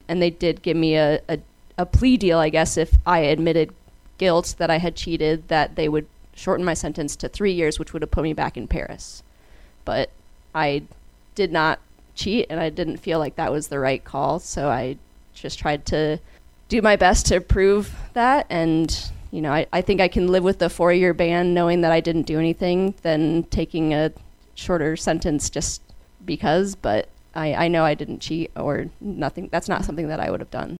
And they did give me a plea deal, I guess, if I admitted guilt that I had cheated, that they would shorten my sentence to 3 years, which would have put me back in Paris. But I did not cheat, and I didn't feel like that was the right call, so I just tried to do my best to prove that. And I think I can live with the 4-year ban knowing that I didn't do anything than taking a shorter sentence just because. But I know I didn't cheat or nothing. That's not something that I would have done.